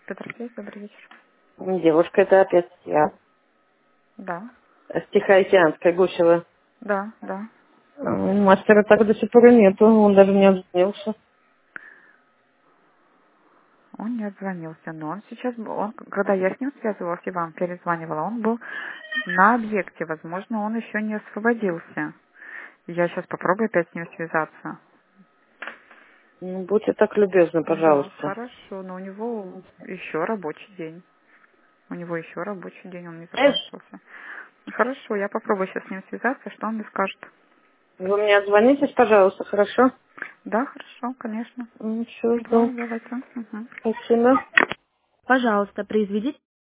Петрофей, добрый вечер. Девушка, это опять я. Да, С Тихоокеанской, Гусева. да. Мастера так до сих пор и нету, он даже не отзвонился. Он не отзвонился, но он сейчас, когда я с ним связывалась и вам перезванивала, он был на объекте, возможно, он еще не освободился. Я сейчас попробую опять с ним связаться. Будьте так любезны, Да, пожалуйста. хорошо, но у него еще рабочий день. У него еще рабочий день, он не Знаешь, закончился. Хорошо, я попробую сейчас с ним связаться, что он мне скажет. вы мне отзвонитесь, пожалуйста, хорошо? Да, хорошо, конечно. Все, Да, жду. давайте. Мгм. Спасибо. Пожалуйста, произведите